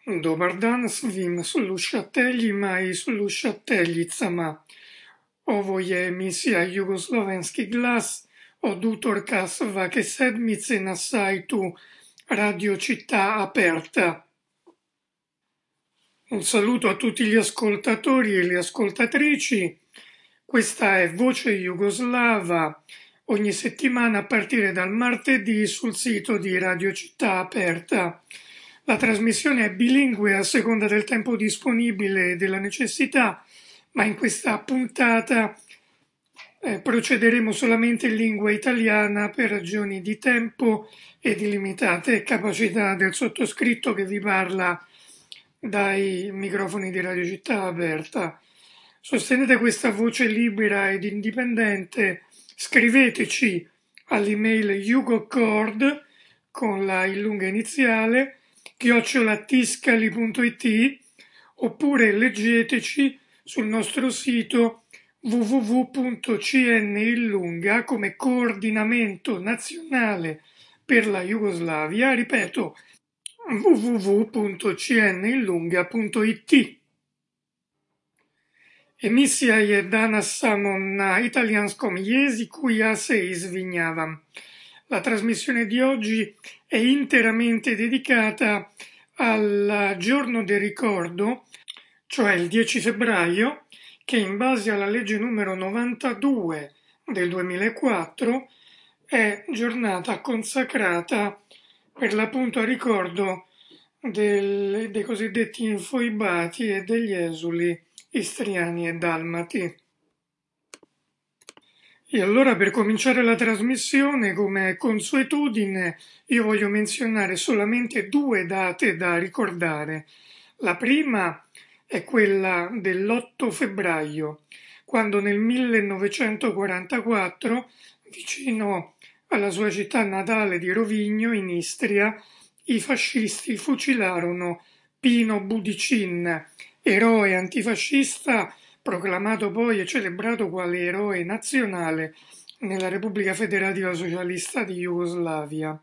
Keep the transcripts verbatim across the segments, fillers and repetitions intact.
Dobar dan svim slušateljima i slušateljicama. Ovo je emisija Jugoslovenski glas od utorka svake sedmice na sajtu Radio Città Aperta. Un saluto a tutti gli ascoltatori e le ascoltatrici. Questa è Voce Jugoslava, ogni settimana a partire dal martedì sul sito di Radio Città Aperta. La trasmissione è bilingue a seconda del tempo disponibile e della necessità, ma in questa puntata eh, procederemo solamente in lingua italiana per ragioni di tempo e di limitate capacità del sottoscritto che vi parla dai microfoni di Radio Città Aperta. Sostenete questa voce libera ed indipendente, scriveteci all'email jugocord con la lunga iniziale chiocciola tiscali punto it oppure leggeteci sul nostro sito w w w punto c n illunga come coordinamento nazionale per la Jugoslavia, ripeto w w w punto c n illunga punto it. Emisija je danas samo na italijanskom jeziku, ja se izvinjavam. La trasmissione di oggi è interamente dedicata al giorno del ricordo, cioè il dieci febbraio, che in base alla legge numero novantadue del duemilaquattro è giornata consacrata per l'appunto a ricordo del, dei cosiddetti infoibati e degli esuli istriani e dalmati. E allora, per cominciare la trasmissione, come consuetudine, io voglio menzionare solamente due date da ricordare. La prima è quella dell'otto febbraio, quando nel millenovecentoquarantaquattro, vicino alla sua città natale di Rovigno, in Istria, i fascisti fucilarono Pino Budicin, eroe antifascista, proclamato poi e celebrato quale eroe nazionale nella Repubblica Federativa Socialista di Jugoslavia.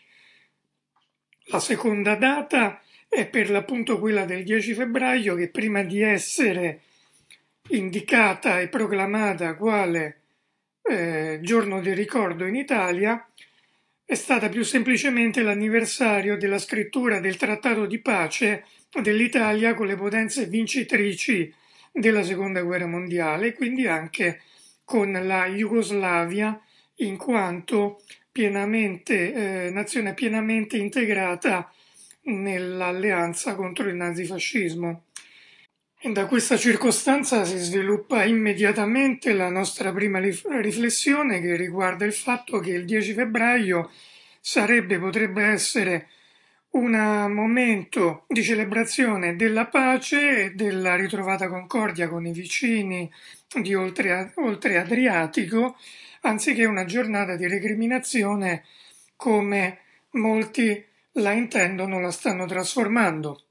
La seconda data è per l'appunto quella del dieci febbraio, che prima di essere indicata e proclamata quale eh, giorno del ricordo in Italia, è stata più semplicemente l'anniversario della scrittura del Trattato di pace dell'Italia con le potenze vincitrici della Seconda Guerra Mondiale, quindi anche con la Jugoslavia in quanto pienamente, eh, nazione pienamente integrata nell'alleanza contro il nazifascismo. E da questa circostanza si sviluppa immediatamente la nostra prima riflessione, che riguarda il fatto che il dieci febbraio sarebbe, potrebbe essere un momento di celebrazione della pace e della ritrovata concordia con i vicini di oltre, oltre Adriatico, anziché una giornata di recriminazione come molti la intendono, la stanno trasformando.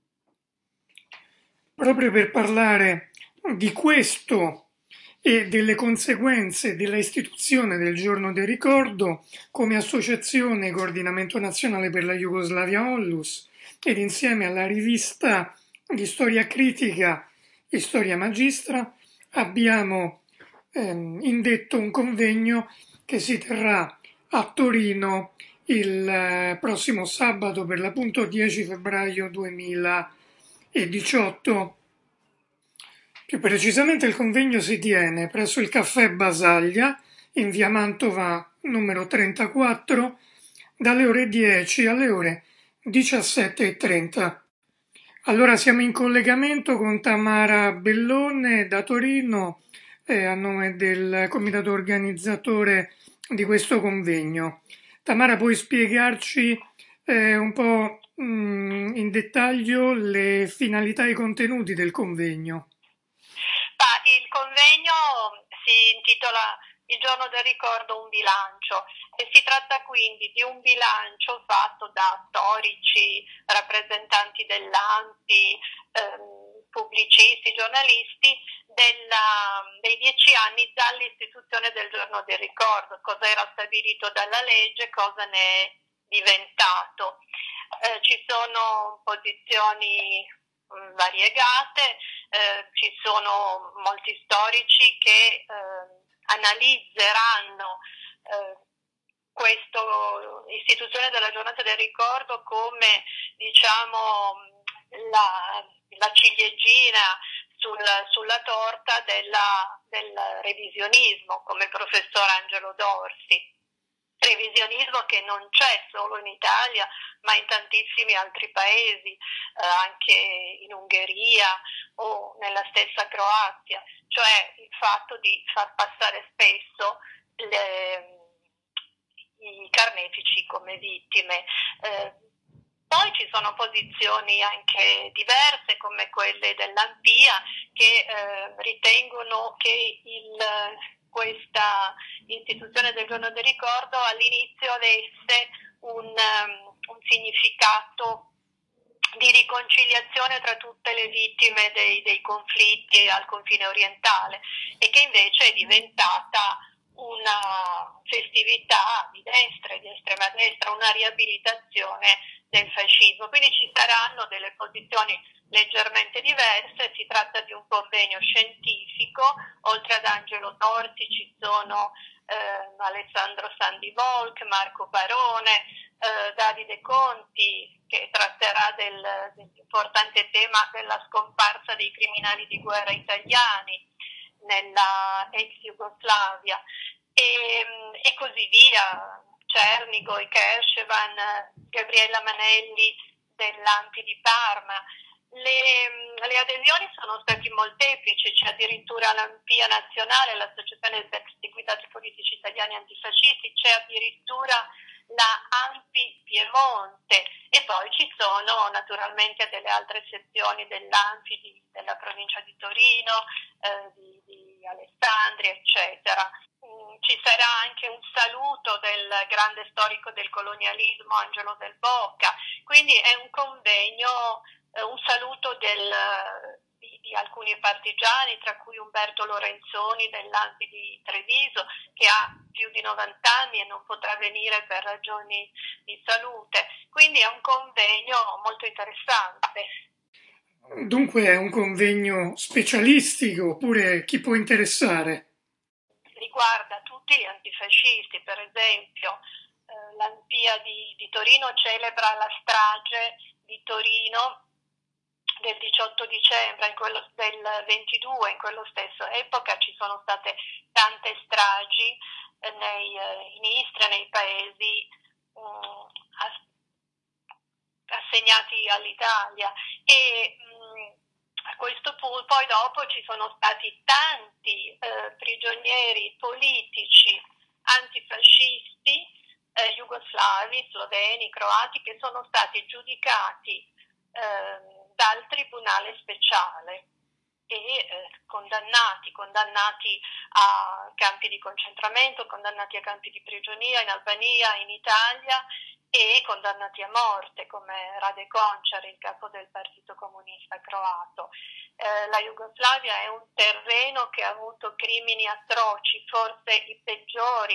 Proprio per parlare di questo e delle conseguenze della istituzione del giorno del ricordo, come associazione Coordinamento Nazionale per la Jugoslavia Onlus ed insieme alla rivista di storia critica e storia magistra abbiamo ehm, indetto un convegno che si terrà a Torino il eh, prossimo sabato, per l'appunto dieci febbraio duemiladiciotto. Più precisamente il convegno si tiene presso il Caffè Basaglia in via Mantova numero trentaquattro dalle ore dieci alle ore diciassette e trenta. Allora siamo in collegamento con Tamara Bellone da Torino eh, a nome del comitato organizzatore di questo convegno. Tamara, puoi spiegarci eh, un po' mh, in dettaglio le finalità e i contenuti del convegno? Il convegno si intitola Il giorno del ricordo, un bilancio, e si tratta quindi di un bilancio fatto da storici, rappresentanti dell'ANPI, ehm, pubblicisti, giornalisti, della, dei dieci anni dall'istituzione del giorno del ricordo, cosa era stabilito dalla legge, cosa ne è diventato. Eh, ci sono posizioni mh, variegate, eh, ci sono molti storici che eh, analizzeranno eh, questa istituzione della giornata del ricordo come, diciamo, la, la ciliegina sul, sulla torta della, del revisionismo, come il professor Angelo Dorsi. Revisionismo che non c'è solo in Italia, ma in tantissimi altri paesi, eh, anche in Ungheria o nella stessa Croazia, cioè il fatto di far passare spesso le, i carnefici come vittime. Eh, poi ci sono posizioni anche diverse come quelle dell'Ampia che eh, ritengono che il, questa istituzione del giorno del ricordo all'inizio avesse un, um, un significato di riconciliazione tra tutte le vittime dei, dei conflitti al confine orientale e che invece è diventata una festività di destra e di estrema destra, una riabilitazione del fascismo. Quindi ci saranno delle posizioni leggermente diverse, si tratta di un convegno scientifico, oltre ad Angelo Dorsi ci sono eh, Alessandro Sandivolk, Marco Barone, eh, Davide Conti che tratterà del, dell'importante tema della scomparsa dei criminali di guerra italiani nella ex Jugoslavia e, e così via, Cernigoj, Kerchevan, Gabriella Manelli dell'Ampi di Parma. Le, le adesioni sono stati molteplici, c'è addirittura l'Ampia Nazionale, l'Associazione dei Perseguitati Politici Italiani Antifascisti, c'è addirittura la Ampi Piemonte e poi ci sono naturalmente delle altre sezioni dell'Ampi di, della provincia di Torino, eh, di, di Alessandria, eccetera. Mm, ci sarà anche un saluto del grande storico del colonialismo Angelo Del Boca, quindi è un convegno, eh, un saluto del, di, di alcuni partigiani, tra cui Umberto Lorenzoni dell'Ampi di Treviso, che ha più di novanta anni e non potrà venire per ragioni di salute. Quindi è un convegno molto interessante. Dunque è un convegno specialistico, oppure chi può interessare? Riguarda tutti gli antifascisti, per esempio eh, l'Ampia di, di Torino celebra la strage di Torino del diciotto dicembre, in quello del ventidue, in quello stesso epoca ci sono state tante stragi eh, nei, eh, in Istria, nei paesi um, assegnati all'Italia e mh, a questo punto poi dopo ci sono stati tanti eh, prigionieri politici antifascisti eh, jugoslavi, sloveni, croati che sono stati giudicati eh, dal Tribunale Speciale e eh, condannati, condannati a campi di concentramento, condannati a campi di prigionia in Albania, in Italia e condannati a morte come Rade Končar, il capo del Partito Comunista Croato. Eh, la Jugoslavia è un terreno che ha avuto crimini atroci, forse i peggiori,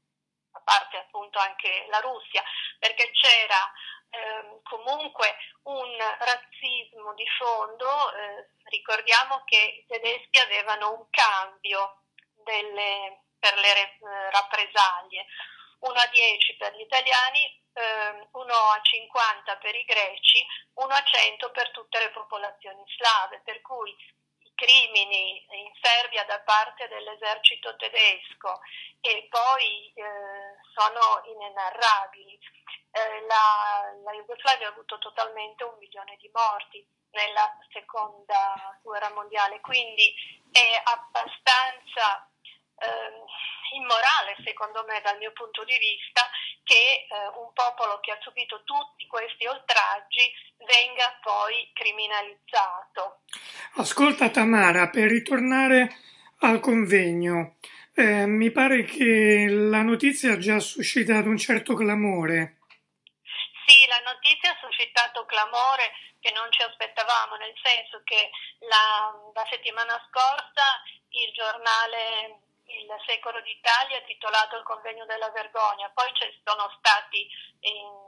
a parte appunto anche la Russia, perché c'era eh, comunque un razzismo di fondo. Eh, ricordiamo che i tedeschi avevano un cambio delle, per le eh, rappresaglie, uno a dieci per gli italiani, uno a cinquanta per i greci, uno a cento per tutte le popolazioni slave, per cui i crimini in Serbia da parte dell'esercito tedesco e poi eh, sono inenarrabili. Eh, la, la Jugoslavia ha avuto totalmente un milione di morti nella seconda guerra mondiale, quindi è abbastanza eh, immorale, secondo me, dal mio punto di vista, che eh, un popolo che ha subito tutti questi oltraggi venga poi criminalizzato. Ascolta Tamara, per ritornare al convegno, eh, mi pare che la notizia ha già suscitato un certo clamore. Sì, la notizia ha suscitato clamore che non ci aspettavamo, nel senso che la, la settimana scorsa il giornale Il Secolo d'Italia ha titolato Il convegno della vergogna, poi ci sono stati in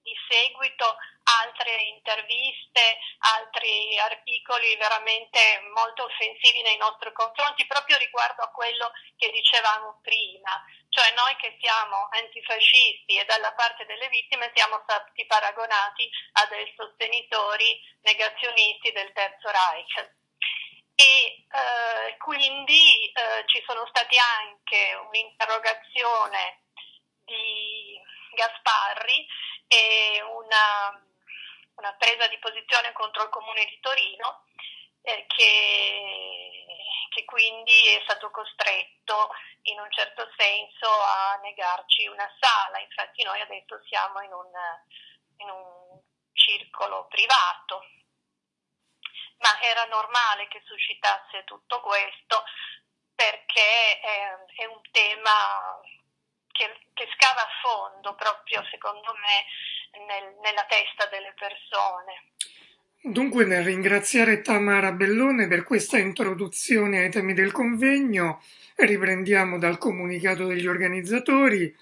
di seguito altre interviste, altri articoli veramente molto offensivi nei nostri confronti, proprio riguardo a quello che dicevamo prima, cioè noi che siamo antifascisti e dalla parte delle vittime siamo stati paragonati a dei sostenitori negazionisti del Terzo Reich. E eh, quindi eh, ci sono stati anche un'interrogazione di Gasparri e una, una presa di posizione contro il Comune di Torino eh, che, che quindi è stato costretto in un certo senso a negarci una sala. Infatti noi adesso siamo in un, in un circolo privato, ma era normale che suscitasse tutto questo perché è, è un tema che, che scava a fondo proprio, secondo me, nel, nella testa delle persone. Dunque, nel ringraziare Tamara Bellone per questa introduzione ai temi del convegno, riprendiamo dal comunicato degli organizzatori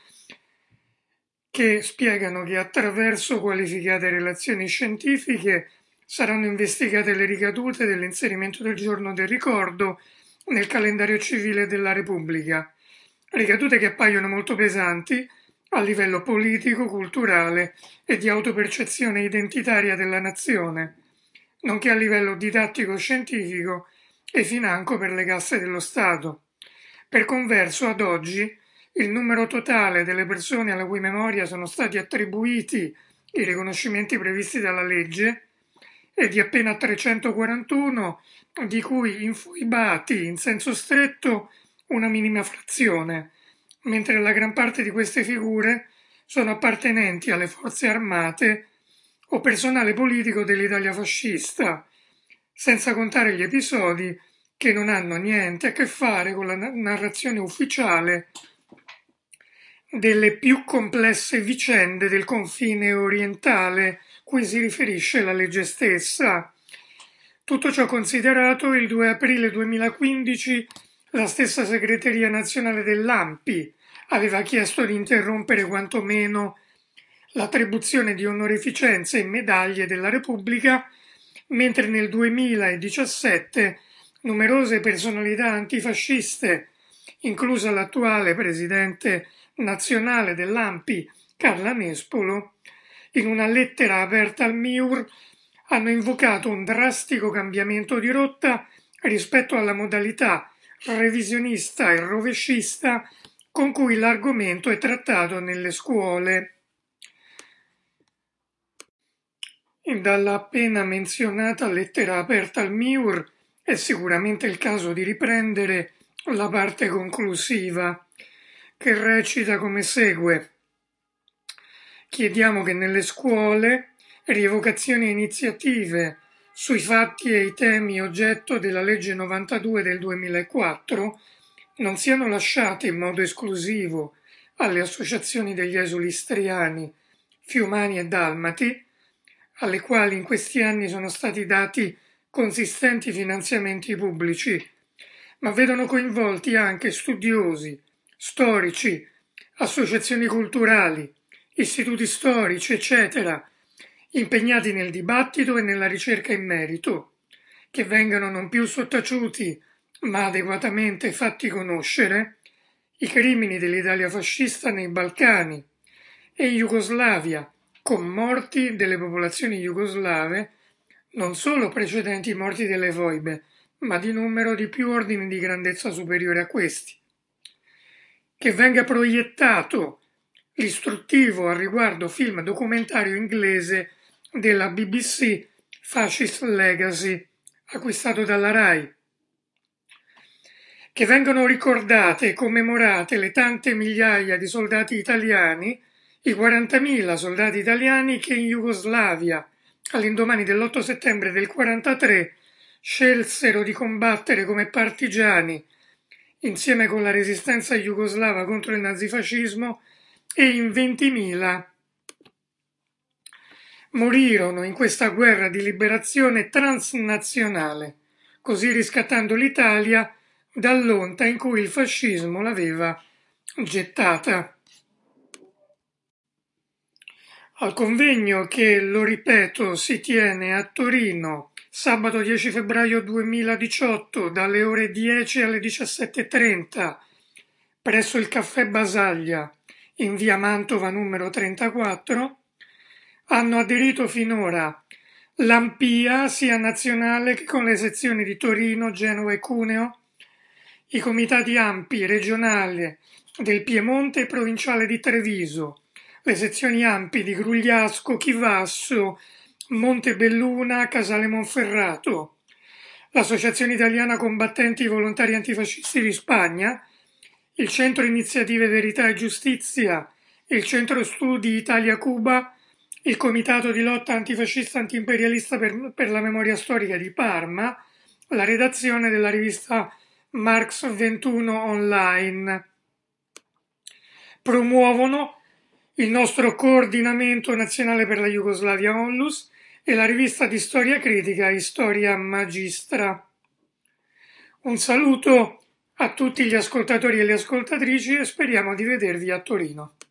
che spiegano che attraverso qualificate relazioni scientifiche saranno investigate le ricadute dell'inserimento del giorno del ricordo nel calendario civile della Repubblica, ricadute che appaiono molto pesanti a livello politico, culturale e di autopercezione identitaria della nazione, nonché a livello didattico-scientifico e financo per le casse dello Stato. Per converso, ad oggi, il numero totale delle persone alla cui memoria sono stati attribuiti i riconoscimenti previsti dalla legge è di appena trecentoquarantuno, di cui infoibati in senso stretto una minima frazione, mentre la gran parte di queste figure sono appartenenti alle forze armate o personale politico dell'Italia fascista, senza contare gli episodi che non hanno niente a che fare con la narrazione ufficiale delle più complesse vicende del confine orientale cui si riferisce la legge stessa. Tutto ciò considerato, il due aprile duemilaquindici la stessa segreteria nazionale dell'A N P I aveva chiesto di interrompere quantomeno l'attribuzione di onorificenze e medaglie della Repubblica, mentre nel duemiladiciassette numerose personalità antifasciste, inclusa l'attuale presidente nazionale dell'A N P I, Carla Nespolo, in una lettera aperta al M I U R hanno invocato un drastico cambiamento di rotta rispetto alla modalità revisionista e rovescista con cui l'argomento è trattato nelle scuole. Dalla appena menzionata lettera aperta al M I U R è sicuramente il caso di riprendere la parte conclusiva, che recita come segue. Chiediamo che nelle scuole rievocazioni e iniziative sui fatti e i temi oggetto della legge novantadue del duemilaquattro non siano lasciate in modo esclusivo alle associazioni degli esuli istriani, fiumani e dalmati, alle quali in questi anni sono stati dati consistenti finanziamenti pubblici, ma vedono coinvolti anche studiosi, storici, associazioni culturali, istituti storici, eccetera, impegnati nel dibattito e nella ricerca in merito, che vengano non più sottaciuti, ma adeguatamente fatti conoscere, i crimini dell'Italia fascista nei Balcani e in Jugoslavia, con morti delle popolazioni jugoslave, non solo precedenti i morti delle foibe, ma di numero di più ordini di grandezza superiore a questi. Che venga proiettato l'istruttivo al riguardo film documentario inglese della B B C Fascist Legacy, acquistato dalla Rai. Che vengano ricordate e commemorate le tante migliaia di soldati italiani, i quarantamila soldati italiani che in Jugoslavia, all'indomani dell'otto settembre del quarantatré, scelsero di combattere come partigiani insieme con la resistenza jugoslava contro il nazifascismo, e in ventimila morirono in questa guerra di liberazione transnazionale, così riscattando l'Italia dall'onta in cui il fascismo l'aveva gettata. Al convegno che, lo ripeto, si tiene a Torino sabato dieci febbraio duemiladiciotto dalle ore dieci alle diciassette e trenta presso il Caffè Basaglia in via Mantova numero trentaquattro, hanno aderito finora l'Ampia sia nazionale che con le sezioni di Torino, Genova e Cuneo, i comitati A M P I regionale del Piemonte e provinciale di Treviso, le sezioni A M P I di Grugliasco, Chivasso, Montebelluna, Casale Monferrato, l'Associazione Italiana Combattenti Volontari Antifascisti di Spagna, il Centro Iniziative Verità e Giustizia, il Centro Studi Italia-Cuba, il Comitato di Lotta Antifascista Antiimperialista per, per la Memoria Storica di Parma, la redazione della rivista Marx ventuno Online. Promuovono il nostro Coordinamento Nazionale per la Jugoslavia Onlus e la rivista di storia critica Historia Magistra. Un saluto a tutti gli ascoltatori e le ascoltatrici e speriamo di vedervi a Torino.